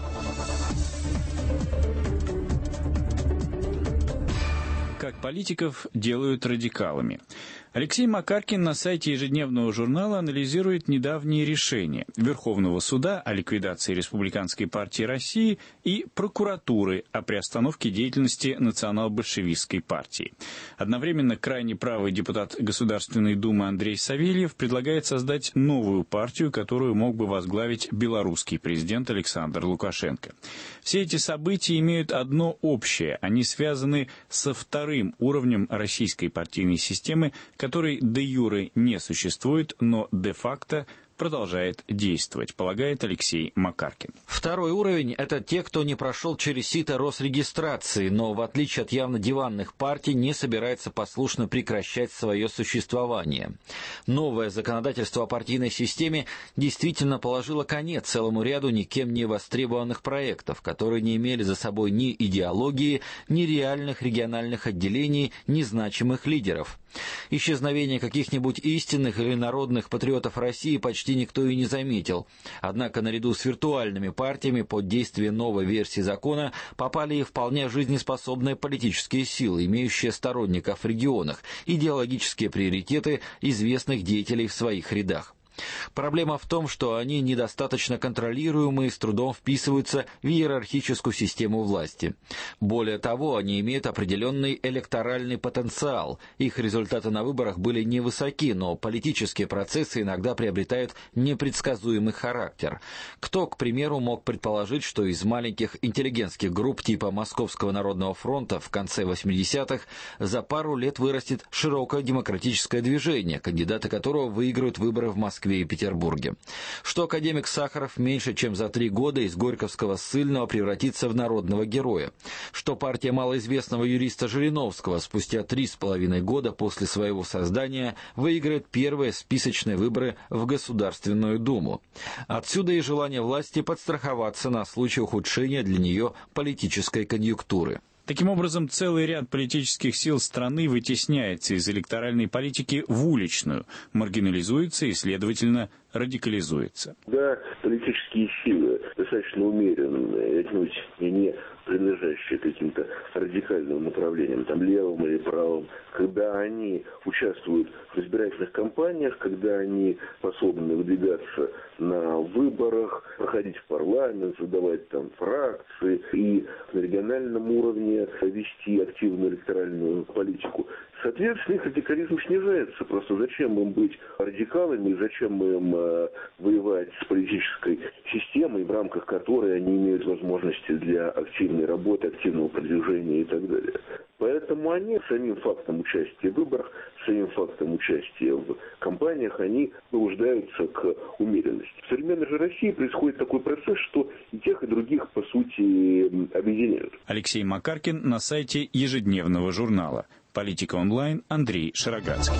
Как политиков делают радикалами. Алексей Макаркин на сайте ежедневного журнала анализирует недавние решения Верховного суда о ликвидации Республиканской партии России и прокуратуры о приостановке деятельности национал-большевистской партии. Одновременно крайне правый депутат Государственной Думы Андрей Савельев предлагает создать новую партию, которую мог бы возглавить белорусский президент Александр Лукашенко. Все эти события имеют одно общее. Они связаны со вторым уровнем российской партийной системы, который де-юре не существует, но де-факто продолжает действовать, полагает Алексей Макаркин. Второй уровень – это те, кто не прошел через сито Росрегистрации, но, в отличие от явно диванных партий, не собирается послушно прекращать свое существование. Новое законодательство о партийной системе действительно положило конец целому ряду никем не востребованных проектов, которые не имели за собой ни идеологии, ни реальных региональных отделений, ни значимых лидеров. Исчезновение каких-нибудь истинных или народных патриотов России почти никто и не заметил. Однако наряду с виртуальными партиями под действие новой версии закона попали и вполне жизнеспособные политические силы, имеющие сторонников в регионах, идеологические приоритеты известных деятелей в своих рядах. Проблема в том, что они недостаточно контролируемы и с трудом вписываются в иерархическую систему власти. Более того, они имеют определенный электоральный потенциал. Их результаты на выборах были невысоки, но политические процессы иногда приобретают непредсказуемый характер. Кто, к примеру, мог предположить, что из маленьких интеллигентских групп типа Московского народного фронта в конце восьмидесятых за пару лет вырастет широкое демократическое движение, кандидаты которого выиграют выборы в Москве и Петербурге. Что академик Сахаров меньше чем за три года из горьковского ссыльного превратится в народного героя. Что партия малоизвестного юриста Жириновского спустя три с половиной года после своего создания выиграет первые списочные выборы в Государственную Думу. Отсюда и желание власти подстраховаться на случай ухудшения для нее политической конъюнктуры. Таким образом, целый ряд политических сил страны вытесняется из электоральной политики в уличную, маргинализуется и, следовательно, радикализуется. Да, политические силы достаточно умеренные, отнюдь не принадлежащие каким-то радикальным направлениям, там левым или правым, когда они участвуют в избирательных кампаниях, когда они способны выдвигаться на выборах, проходить в парламент, создавать там фракции и на региональном уровне вести активную электоральную политику. Соответственно, их радикализм снижается. Просто зачем им быть радикалами, зачем им э, воевать с политической системой, в рамках которой они имеют возможности для активной работы, активного продвижения и так далее. Поэтому они самим фактом участия в выборах, самим фактом участия в кампаниях, они побуждаются к умеренности. В современной же России происходит такой процесс, что и тех, и других, по сути, объединяют. Алексей Макаркин на сайте ежедневного журнала. «Политика онлайн», Андрей Шароградский.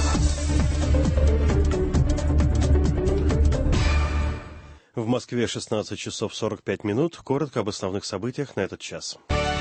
В Москве шестнадцать часов сорок пять минут. Коротко об основных событиях на этот час.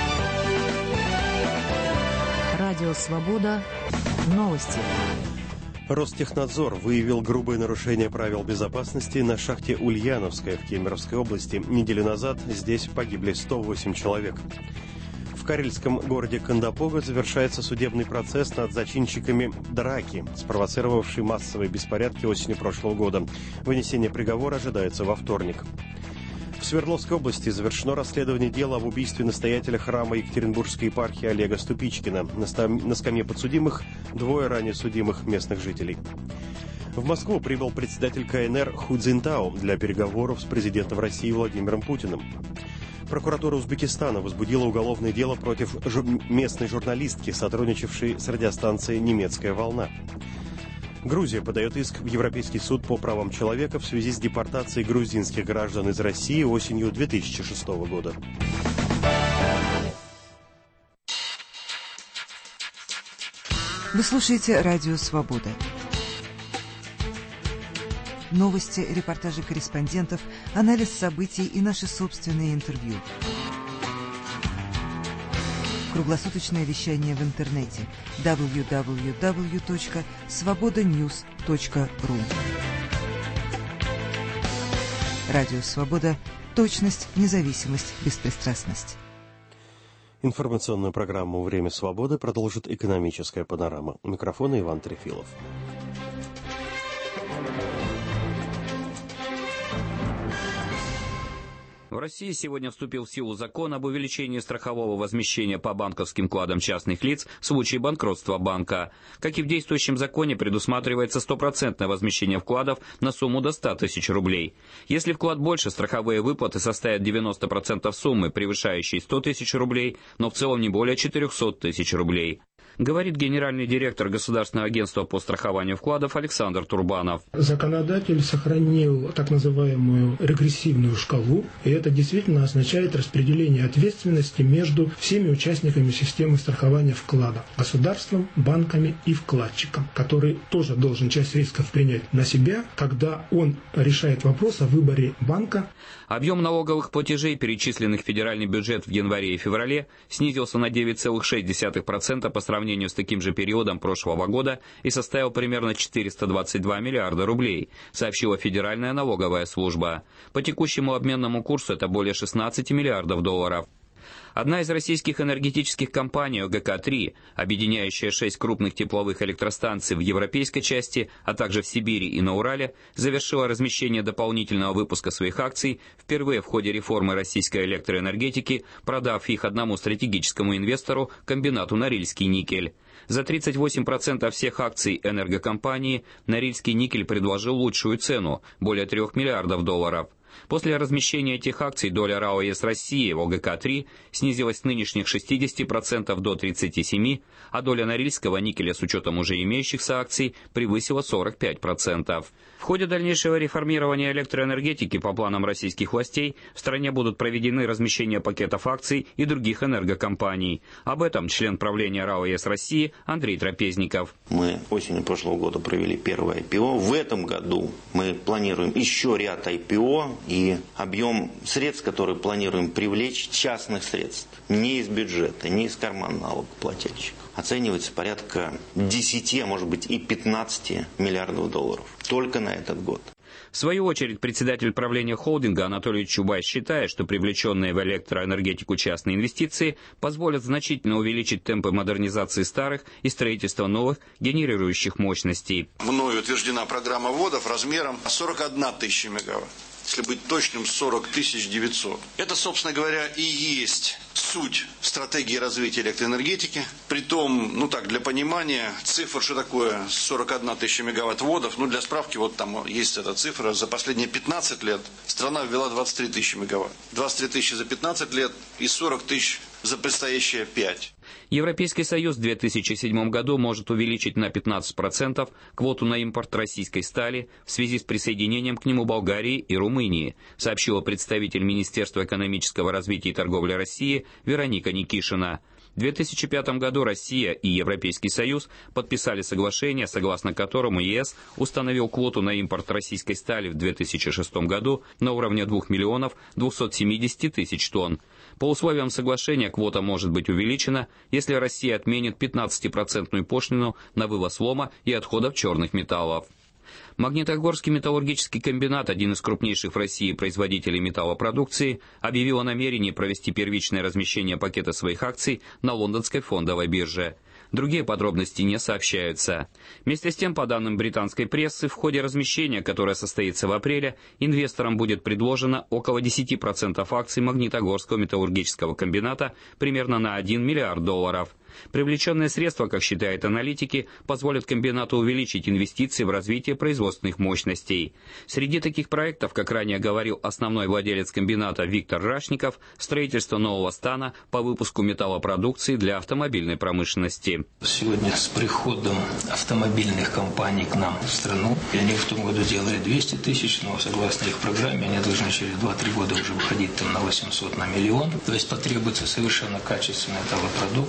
Радио «Свобода». Новости. Ростехнадзор выявил грубые нарушения правил безопасности на шахте Ульяновская в Кемеровской области. Неделю назад здесь погибли сто восемь человек. В карельском городе Кандапога завершается судебный процесс над зачинщиками драки, спровоцировавшей массовые беспорядки осенью прошлого года. Вынесение приговора ожидается во вторник. В Свердловской области завершено расследование дела об убийстве настоятеля храма Екатеринбургской епархии Олега Ступичкина. На скамье подсудимых двое ранее судимых местных жителей. В Москву прибыл председатель ка эн эр Ху Цзиньтао для переговоров с президентом России Владимиром Путиным. Прокуратура Узбекистана возбудила уголовное дело против жур... местной журналистки, сотрудничавшей с радиостанцией «Немецкая волна». Грузия подает иск в Европейский суд по правам человека в связи с депортацией грузинских граждан из России осенью две тысячи шестого года. Вы слушаете «Радио Свобода». Новости, репортажи корреспондентов, анализ событий и наши собственные интервью. Круглосуточное вещание в интернете дабл ю дабл ю дабл ю точка свобода ньюс точка ру. Радио «Свобода». Точность, независимость, беспристрастность. Информационную программу «Время свободы» продолжит экономическая панорама. У микрофона Иван Трефилов. В России сегодня вступил в силу закон об увеличении страхового возмещения по банковским вкладам частных лиц в случае банкротства банка. Как и в действующем законе, предусматривается стопроцентное возмещение вкладов на сумму до ста тысяч рублей. Если вклад больше, страховые выплаты составят девяносто процентов суммы, превышающей сто тысяч рублей, но в целом не более четырехсот тысяч рублей. Говорит генеральный директор Государственного агентства по страхованию вкладов Александр Турбанов. Законодатель сохранил так называемую регрессивную шкалу, и это действительно означает распределение ответственности между всеми участниками системы страхования вкладов, государством, банками и вкладчиком, который тоже должен часть рисков принять на себя, когда он решает вопрос о выборе банка. Объем налоговых платежей, перечисленных в федеральный бюджет в январе и феврале, снизился на девять целых шесть десятых процента по сравнению с таким же периодом прошлого года и составил примерно четыреста двадцать два миллиарда рублей, сообщила Федеральная налоговая служба. По текущему обменному курсу это более шестнадцати миллиардов долларов. Одна из российских энергетических компаний О Гэ Ка три, объединяющая шесть крупных тепловых электростанций в европейской части, а также в Сибири и на Урале, завершила размещение дополнительного выпуска своих акций впервые в ходе реформы российской электроэнергетики, продав их одному стратегическому инвестору, комбинату «Норильский никель». За тридцать восемь процентов всех акций энергокомпании «Норильский никель» предложил лучшую цену – более трех миллиардов долларов. После размещения этих акций доля РАО ЕС России в О Гэ Ка три снизилась с нынешних шестидесяти процентов до тридцати семи процентов, а доля Норильского никеля с учетом уже имеющихся акций превысила сорок пять процентов. В ходе дальнейшего реформирования электроэнергетики по планам российских властей в стране будут проведены размещения пакетов акций и других энергокомпаний. Об этом член правления РАО ЕС России Андрей Трапезников. Мы осенью прошлого года провели первое ай пи о. В этом году мы планируем еще ряд ай пи о. И объем средств, которые планируем привлечь, частных средств, не из бюджета, не из кармана налогоплательщиков, оценивается порядка десяти, а может быть и пятнадцати миллиардов долларов только на этот год. В свою очередь, председатель правления холдинга Анатолий Чубайс считает, что привлеченные в электроэнергетику частные инвестиции позволят значительно увеличить темпы модернизации старых и строительства новых генерирующих мощностей. Мною утверждена программа вводов размером сорок одна тысяча мегаватт. Если быть точным, сорок тысяч девятьсот. Это, собственно говоря, и есть суть стратегии развития электроэнергетики. Притом, ну так, для понимания, цифр, что такое сорок одна тысяча мегаватт вводов, ну для справки, вот там есть эта цифра, за последние пятнадцать лет страна ввела двадцать три тысячи мегаватт. двадцать три тысячи за пятнадцать лет и сорок тысяч за предстоящие пять. Европейский Союз в две тысячи седьмом году может увеличить на пятнадцать процентов квоту на импорт российской стали в связи с присоединением к нему Болгарии и Румынии, сообщила представитель Министерства экономического развития и торговли России Вероника Никишина. В две тысячи пятом году Россия и Европейский Союз подписали соглашение, согласно которому ЕС установил квоту на импорт российской стали в две тысячи шестом году на уровне двух миллионов двухсот семидесяти тысяч тонн. По условиям соглашения квота может быть увеличена, если Россия отменит пятнадцатипроцентную пошлину на вывоз лома и отходов черных металлов. Магнитогорский металлургический комбинат, один из крупнейших в России производителей металлопродукции, объявил о намерении провести первичное размещение пакета своих акций на лондонской фондовой бирже. Другие подробности не сообщаются. Вместе с тем, по данным британской прессы, в ходе размещения, которое состоится в апреле, инвесторам будет предложено около десяти процентов акций Магнитогорского металлургического комбината примерно на один миллиард долларов. Привлеченные средства, как считают аналитики, позволят комбинату увеличить инвестиции в развитие производственных мощностей. Среди таких проектов, как ранее говорил основной владелец комбината Виктор Рашников, строительство нового стана по выпуску металлопродукции для автомобильной промышленности. Сегодня с приходом автомобильных компаний к нам в страну, и они в том году делали двести тысяч, но согласно их программе они должны через два-три года уже выходить там на восемьсот, на миллион. То есть потребуется совершенно качественная металлопродукция, и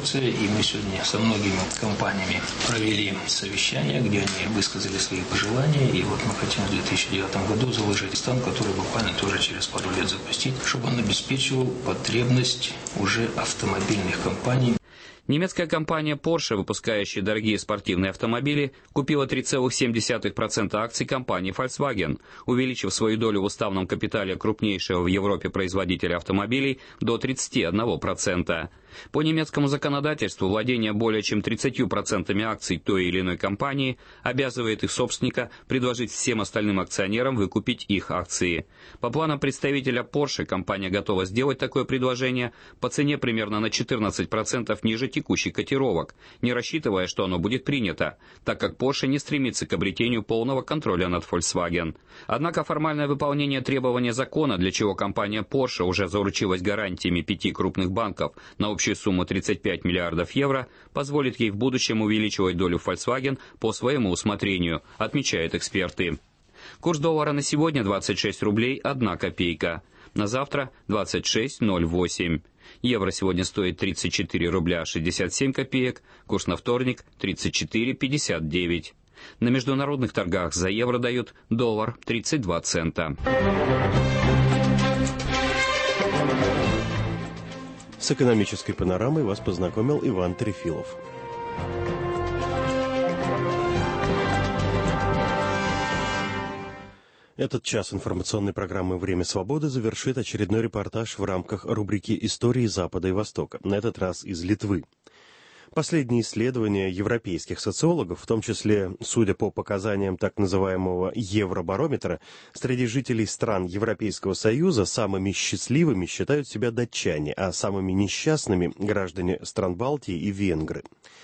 мы сегодня со многими компаниями провели совещание, где они высказали свои пожелания. И вот мы хотим в две тысячи девятом году заложить стан, который буквально тоже через пару лет запустить, чтобы он обеспечивал потребность уже автомобильных компаний. Немецкая компания Porsche, выпускающая дорогие спортивные автомобили, купила три целых семь десятых процента акций компании Volkswagen, увеличив свою долю в уставном капитале крупнейшего в Европе производителя автомобилей до тридцати одного процента. По немецкому законодательству владение более чем тридцатью процентами акций той или иной компании обязывает их собственника предложить всем остальным акционерам выкупить их акции. По планам представителя Porsche, компания готова сделать такое предложение по цене примерно на четырнадцать процентов ниже текущих котировок, не рассчитывая, что оно будет принято, так как Porsche не стремится к обретению полного контроля над Volkswagen. Однако формальное выполнение требования закона, для чего компания Porsche уже заручилась гарантиями пяти крупных банков на общую сумму тридцать пять миллиардов евро, позволит ей в будущем увеличивать долю Volkswagen по своему усмотрению, отмечают эксперты. Курс доллара на сегодня двадцать шесть рублей одна копейка. На завтра двадцать шесть ноль восемь. Евро сегодня стоит тридцать четыре рубля шестьдесят семь копеек, курс на вторник тридцать четыре пятьдесят девять. На международных торгах за евро дают доллар тридцать два цента. С экономической панорамой вас познакомил Иван Трефилов. Этот час информационной программы «Время свободы» завершит очередной репортаж в рамках рубрики «Истории Запада и Востока», на этот раз из Литвы. Последние исследования европейских социологов, в том числе, судя по показаниям так называемого Евробарометра, среди жителей стран Европейского Союза самыми счастливыми считают себя датчане, а самыми несчастными – граждане стран Балтии и венгры.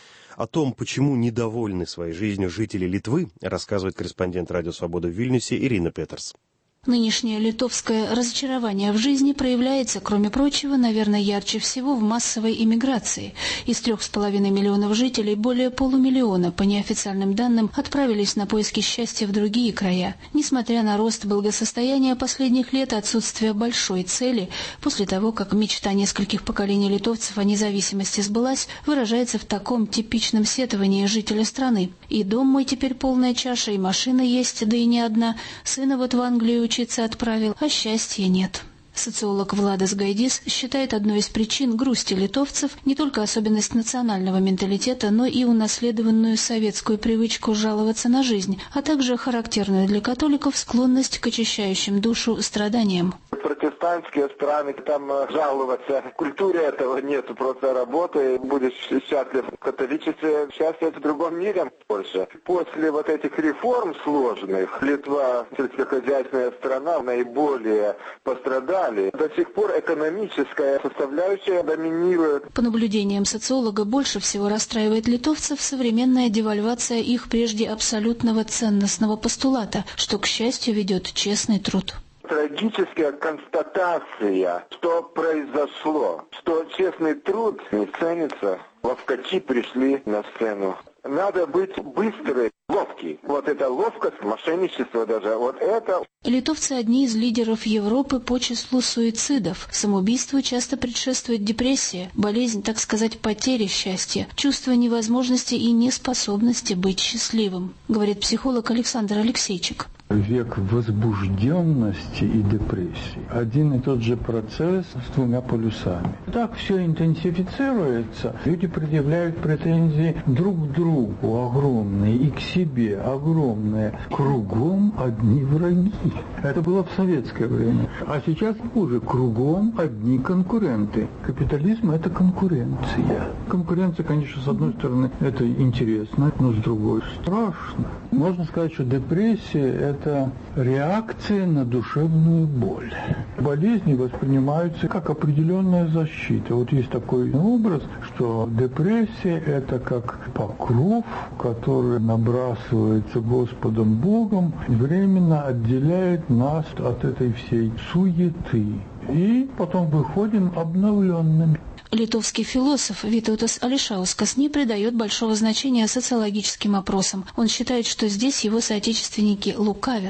О том, почему недовольны своей жизнью жители Литвы, рассказывает корреспондент «Радио Свобода» в Вильнюсе Ирина Петерс. Нынешнее литовское разочарование в жизни проявляется, кроме прочего, наверное, ярче всего в массовой иммиграции. Из трех с половиной миллионов жителей более полумиллиона, по неофициальным данным, отправились на поиски счастья в другие края. Несмотря на рост благосостояния последних лет и отсутствие большой цели, после того, как мечта нескольких поколений литовцев о независимости сбылась, выражается в таком типичном сетовании жителя страны. И дом мой теперь полная чаша, и машина есть, да и не одна. Сына вот в Англию учиться отправил, а счастья нет. Социолог Владас Гайдис считает одной из причин грусти литовцев не только особенность национального менталитета, но и унаследованную советскую привычку жаловаться на жизнь, а также характерную для католиков склонность к очищающим душу страданиям. Протестантские страны, там жаловаться, в культуре этого нет, просто работы, будешь счастлив. В католичестве счастье в другом мире больше. После вот этих реформ сложных, Литва, сельскохозяйственная страна, наиболее пострадала. До сих пор экономическая составляющая доминирует. По наблюдениям социолога, больше всего расстраивает литовцев современная девальвация их прежде абсолютного ценностного постулата, что, к счастью, ведет честный труд. Трагическая констатация, что произошло, что честный труд не ценится. Ловкачи пришли на сцену. Надо быть быстрым, ловкий. Вот это ловкость, мошенничество даже, вот это... Литовцы одни из лидеров Европы по числу суицидов. Самоубийству часто предшествует депрессия, болезнь, так сказать, потери счастья, чувство невозможности и неспособности быть счастливым, говорит психолог Александр Алексейчик. Век возбужденности и депрессии. Один и тот же процесс с двумя полюсами. Так все интенсифицируется. Люди предъявляют претензии друг к другу огромные и к себе огромные. Кругом одни враги. Это было в советское время. А сейчас хуже. Кругом одни конкуренты. Капитализм – это конкуренция. Конкуренция, конечно, с одной стороны, это интересно, но с другой – страшно. Можно сказать, что депрессия – это реакция на душевную боль. Болезни воспринимаются как определенная защита. Вот есть такой образ, что депрессия – это как покров, который набрасывается Господом Богом, временно отделяет нас от этой всей суеты. И потом выходим обновленными. Литовский философ Витаутас Алишаускас не придает большого значения социологическим опросам. Он считает, что здесь его соотечественники лукавят.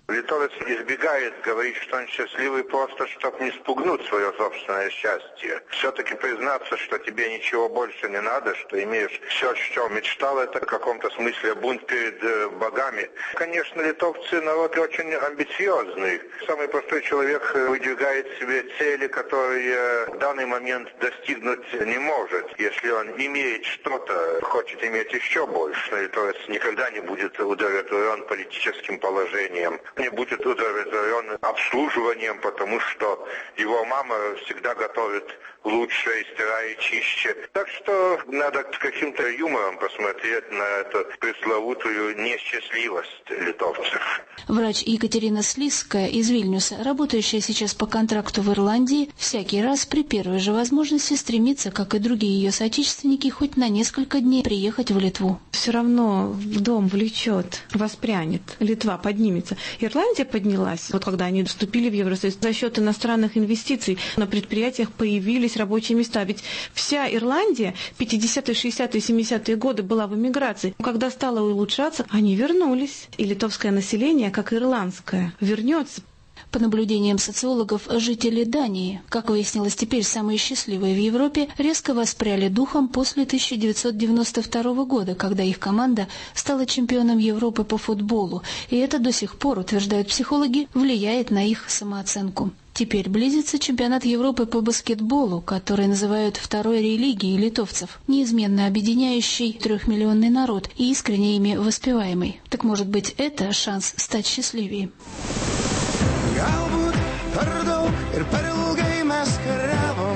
Литовец избегает говорить, что он счастливый просто, чтобы не спугнуть свое собственное счастье. Все-таки признаться, что тебе ничего больше не надо, что имеешь все, что мечтал, это в каком-то смысле бунт перед э, богами. Конечно, литовцы народ очень амбициозный. Самый простой человек выдвигает себе цели, которые в данный момент достигнуть не может. Если он имеет что-то, хочет иметь еще больше, литовец никогда не будет удовлетворен политическим положением. Не будет удовлетворен обслуживанием, потому что его мама всегда готовит лучше и стирает чище. Так что надо с каким-то юмором посмотреть на эту пресловутую несчастливость литовцев. Врач Екатерина Слизская из Вильнюса, работающая сейчас по контракту в Ирландии, всякий раз при первой же возможности стремится, как и другие ее соотечественники, хоть на несколько дней приехать в Литву. Все равно в дом влечет, воспрянет, Литва поднимется. Ирландия поднялась, вот когда они вступили в Евросоюз, за счет иностранных инвестиций на предприятиях появились рабочие места. Ведь вся Ирландия пятидесятые, шестидесятые, семидесятые годы была в эмиграции. Когда стало улучшаться, они вернулись. И литовское население, как и ирландское, вернется. По наблюдениям социологов, жители Дании, как выяснилось теперь самые счастливые в Европе, резко воспряли духом после тысяча девятьсот девяносто второго года, когда их команда стала чемпионом Европы по футболу, и это до сих пор, утверждают психологи, влияет на их самооценку. Теперь близится чемпионат Европы по баскетболу, который называют второй религией литовцев, неизменно объединяющий трехмиллионный народ и искренне ими воспеваемый. Так может быть, это шанс стать счастливее? Galbūt per daug ir per ilgai mes kariavom.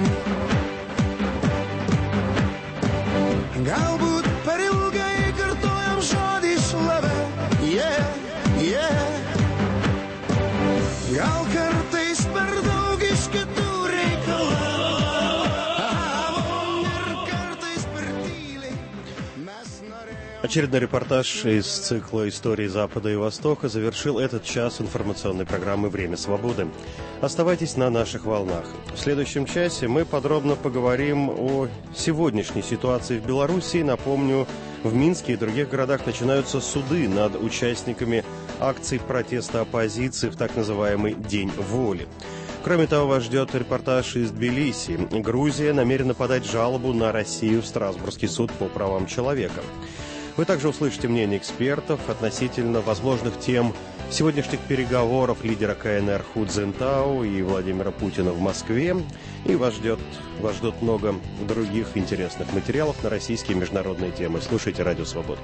Galbūt per ilgai kartojam žodį šlovę. Yeah, yeah. Gal kartais per daug iš kitų reikalavom ir kartais per tyliai mes norėjom. Очередной репортаж из цикла «Истории Запада и Востока» завершил этот час информационной программы «Время свободы». Оставайтесь на наших волнах. В следующем часе мы подробно поговорим о сегодняшней ситуации в Белоруссии. Напомню, в Минске и других городах начинаются суды над участниками акций протеста оппозиции в так называемый «День воли». Кроме того, вас ждет репортаж из Тбилиси. Грузия намерена подать жалобу на Россию в Страсбургский суд по правам человека. Вы также услышите мнение экспертов относительно возможных тем сегодняшних переговоров лидера ка эн эр Ху Цзинтао и Владимира Путина в Москве. И вас ждет, вас ждет много других интересных материалов на российские и международные темы. Слушайте «Радио Свобода».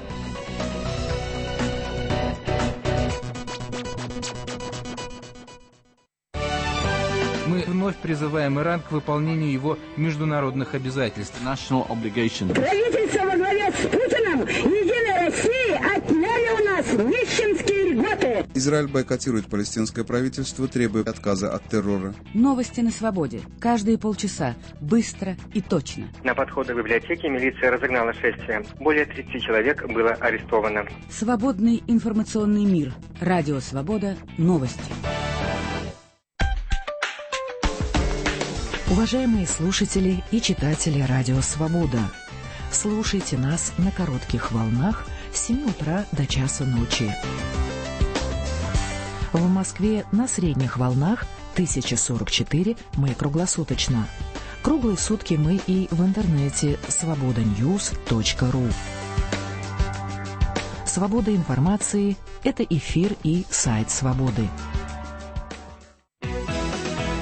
Мы вновь призываем Иран к выполнению его международных обязательств. Правительство во главе с Путиным «Единой России» отняли у нас нищенские льготы. Израиль бойкотирует палестинское правительство, требуя отказа от террора. Новости на свободе. Каждые полчаса. Быстро и точно. На подходы к библиотеке милиция разогнала шествие. Более тридцати человек было арестовано. Свободный информационный мир. Радио Свобода. Новости. Уважаемые слушатели и читатели Радио Свобода, слушайте нас на коротких волнах с семи утра до часа ночи. В Москве на средних волнах тысяча сорок четыре мы круглосуточно. Круглые сутки мы и в интернете свобода ньюс точка ру. Свобода информации – это эфир и сайт Свободы.